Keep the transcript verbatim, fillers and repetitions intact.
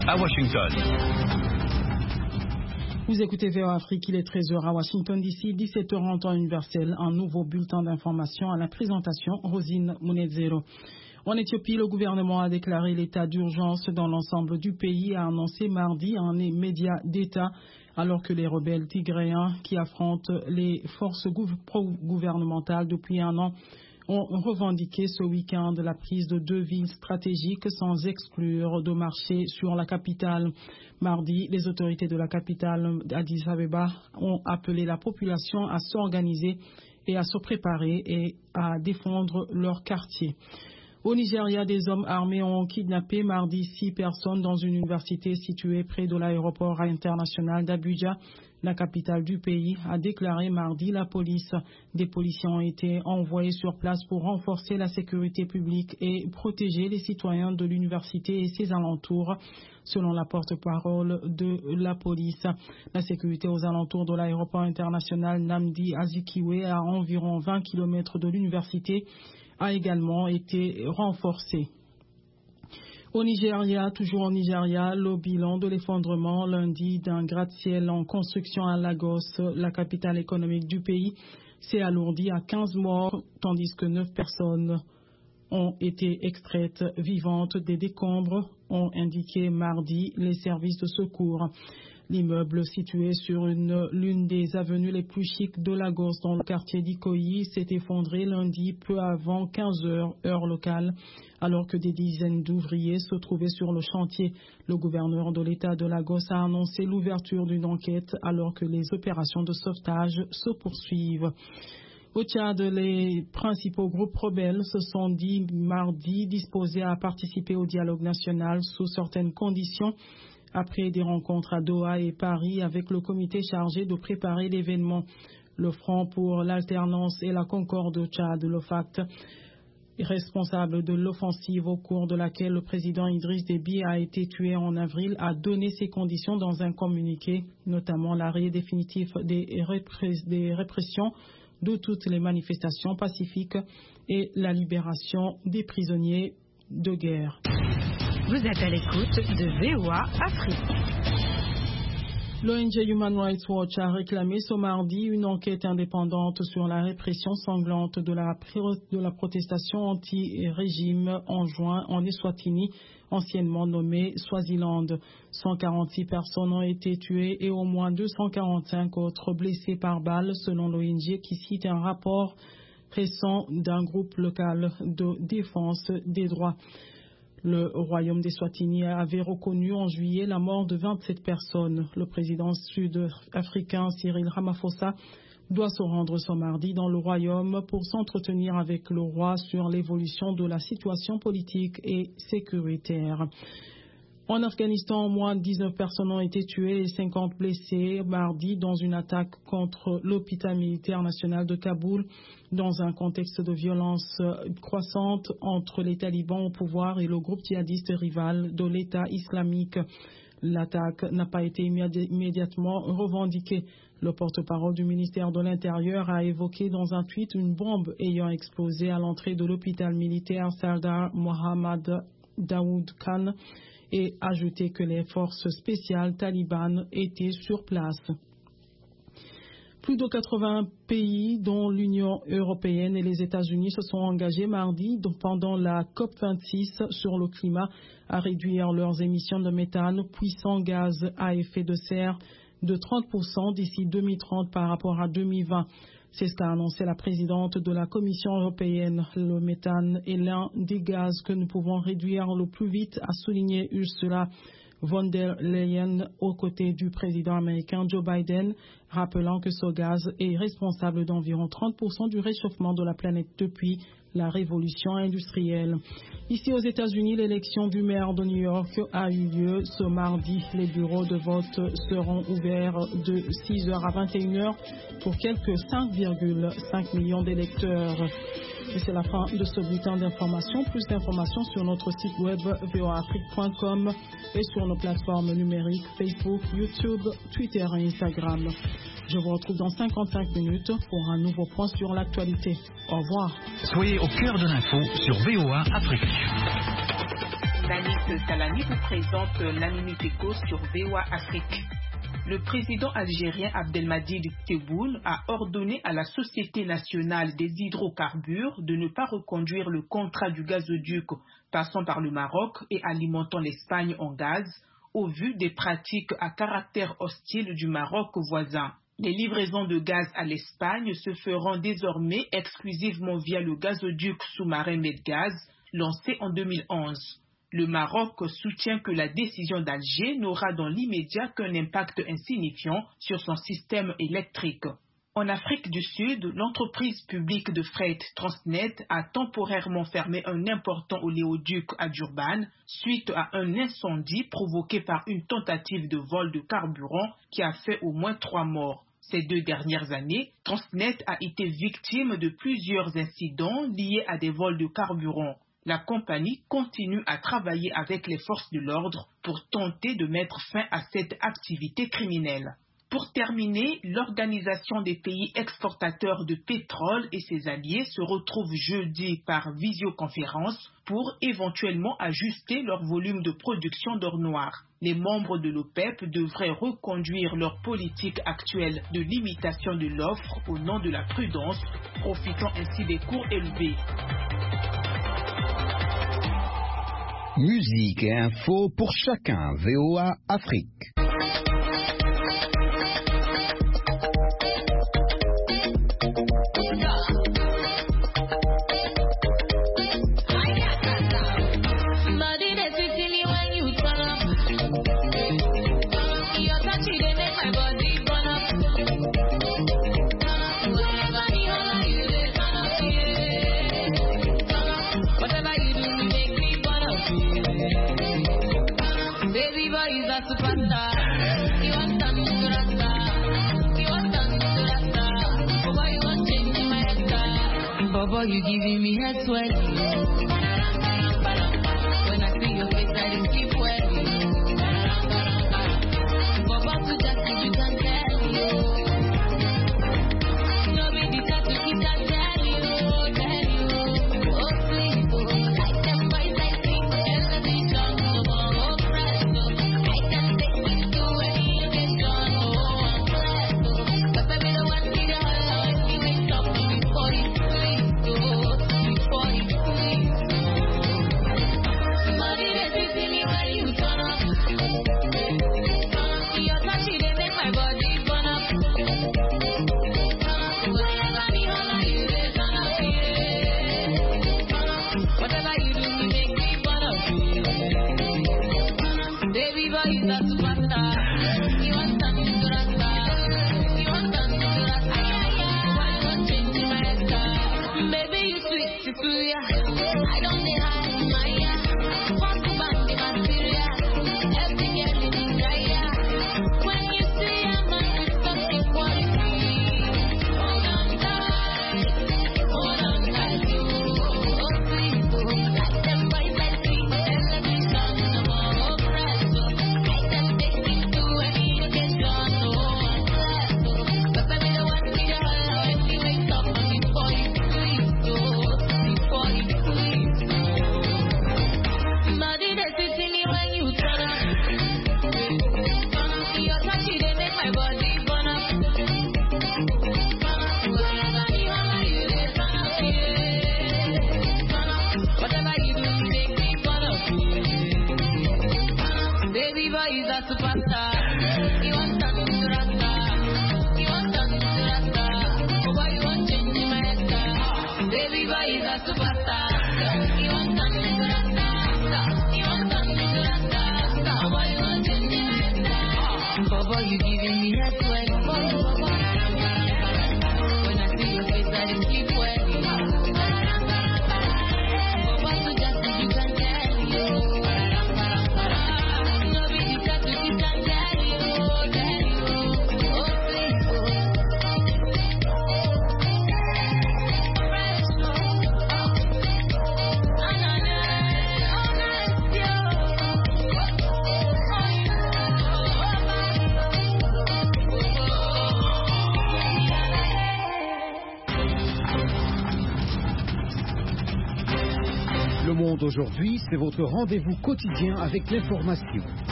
à Washington. Vous écoutez V O A Afrique, il est treize heures à Washington d'ici, dix-sept heures en temps universel, un nouveau bulletin d'information à la présentation, Rosine Munezero. En Éthiopie, le gouvernement a déclaré l'état d'urgence dans l'ensemble du pays, a annoncé mardi un média d'État, alors que les rebelles tigréens qui affrontent les forces pro-gouvernementales depuis un an ont revendiqué ce week-end la prise de deux villes stratégiques sans exclure de marché sur la capitale. Mardi, les autorités de la capitale Addis Abeba ont appelé la population à s'organiser et à se préparer et à défendre leur quartier. Au Nigeria, des hommes armés ont kidnappé mardi six personnes dans une université située près de l'aéroport international d'Abuja, la capitale du pays, a déclaré mardi la police. Des policiers ont été envoyés sur place pour renforcer la sécurité publique et protéger les citoyens de l'université et ses alentours, selon la porte-parole de la police. La sécurité aux alentours de l'aéroport international Nnamdi Azikiwe, à environ vingt kilomètres de l'université, a également été renforcée. Au Nigeria, toujours au Nigeria, le bilan de l'effondrement lundi d'un gratte-ciel en construction à Lagos, la capitale économique du pays, s'est alourdi à quinze morts, tandis que neuf personnes ont été extraites vivantes des décombres, ont indiqué mardi les services de secours. L'immeuble situé sur une, l'une des avenues les plus chics de Lagos, dans le quartier d'Ikoyi, s'est effondré lundi peu avant quinze heures, heure locale, alors que des dizaines d'ouvriers se trouvaient sur le chantier. Le gouverneur de l'État de Lagos a annoncé l'ouverture d'une enquête alors que les opérations de sauvetage se poursuivent. Au Tchad, les principaux groupes rebelles se sont dit mardi disposés à participer au dialogue national sous certaines conditions, après des rencontres à Doha et Paris avec le comité chargé de préparer l'événement. Le Front pour l'alternance et la concorde au Tchad, le F A C T, responsable de l'offensive au cours de laquelle le président Idriss Déby a été tué en avril, a donné ses conditions dans un communiqué, notamment l'arrêt définitif des, répress- des répressions de toutes les manifestations pacifiques et la libération des prisonniers de guerre. Vous êtes à l'écoute de V O A Afrique. L'O N G Human Rights Watch a réclamé ce mardi une enquête indépendante sur la répression sanglante de la, de la protestation anti-régime en juin en Eswatini, anciennement nommée Swaziland. cent quarante-six personnes ont été tuées et au moins deux cent quarante-cinq autres blessées par balle, selon l'O N G qui cite un rapport récent d'un groupe local de défense des droits. Le royaume d'Eswatini avait reconnu en juillet la mort de vingt-sept personnes. Le président sud-africain Cyril Ramaphosa doit se rendre ce mardi dans le royaume pour s'entretenir avec le roi sur l'évolution de la situation politique et sécuritaire. En Afghanistan, au moins dix-neuf personnes ont été tuées et cinquante blessées mardi dans une attaque contre l'hôpital militaire national de Kaboul, dans un contexte de violence croissante entre les talibans au pouvoir et le groupe djihadiste rival de l'État islamique. L'attaque n'a pas été immédi- immédiatement revendiquée. Le porte-parole du ministère de l'Intérieur a évoqué dans un tweet une bombe ayant explosé à l'entrée de l'hôpital militaire Sardar Mohammad Daoud Khan et ajouté que les forces spéciales talibanes étaient sur place. Plus de quatre-vingts pays, dont l'Union européenne et les États-Unis, se sont engagés mardi pendant la COP vingt-six sur le climat à réduire leurs émissions de méthane, puissant gaz à effet de serre, de trente pour cent d'ici deux mille trente par rapport à deux mille vingt. C'est ce qu'a annoncé la présidente de la Commission européenne. Le méthane est l'un des gaz que nous pouvons réduire le plus vite, a souligné Ursula von der Leyen aux côtés du président américain Joe Biden, rappelant que ce gaz est responsable d'environ trente pour cent du réchauffement de la planète depuis la révolution industrielle. Ici aux États-Unis, l'élection du maire de New York a eu lieu ce mardi. Les bureaux de vote seront ouverts de six heures à vingt et une heures pour quelques cinq virgule cinq millions d'électeurs. Et c'est la fin de ce bulletin d'information. Plus d'informations sur notre site web v o a afrique point com et sur nos plateformes numériques Facebook, YouTube, Twitter et Instagram. Je vous retrouve dans cinquante-cinq minutes pour un nouveau point sur l'actualité. Au revoir. Soyez au cœur de l'info sur V O A Afrique. Danick Talani vous présente la Minute Éco sur V O A Afrique. Le président algérien Abdelmadjid Tebboune a ordonné à la Société nationale des hydrocarbures de ne pas reconduire le contrat du gazoduc passant par le Maroc et alimentant l'Espagne en gaz, au vu des pratiques à caractère hostile du Maroc voisin. Les livraisons de gaz à l'Espagne se feront désormais exclusivement via le gazoduc sous-marin Medgaz, lancé en deux mille onze. Le Maroc soutient que la décision d'Alger n'aura dans l'immédiat qu'un impact insignifiant sur son système électrique. En Afrique du Sud, l'entreprise publique de fret Transnet a temporairement fermé un important oléoduc à Durban suite à un incendie provoqué par une tentative de vol de carburant qui a fait au moins trois morts. Ces deux dernières années, Transnet a été victime de plusieurs incidents liés à des vols de carburant. La compagnie continue à travailler avec les forces de l'ordre pour tenter de mettre fin à cette activité criminelle. Pour terminer, l'Organisation des pays exportateurs de pétrole et ses alliés se retrouvent jeudi par visioconférence pour éventuellement ajuster leur volume de production d'or noir. Les membres de l'OPEP devraient reconduire leur politique actuelle de limitation de l'offre au nom de la prudence, profitant ainsi des cours élevés. Musique et info pour chacun. V O A Afrique. You giving me head sweat. When I see your face, I just keep sweating. Go back to just if you can tell you. No be the type to keep that tell you, tell you. Oh please, oh, like them boys I think elevation, oh presto. I can take you to any occasion, oh I'm blessed, oh. But baby, the one need a hug, you make up before you please. Monde aujourd'hui, c'est votre rendez-vous quotidien avec l'information.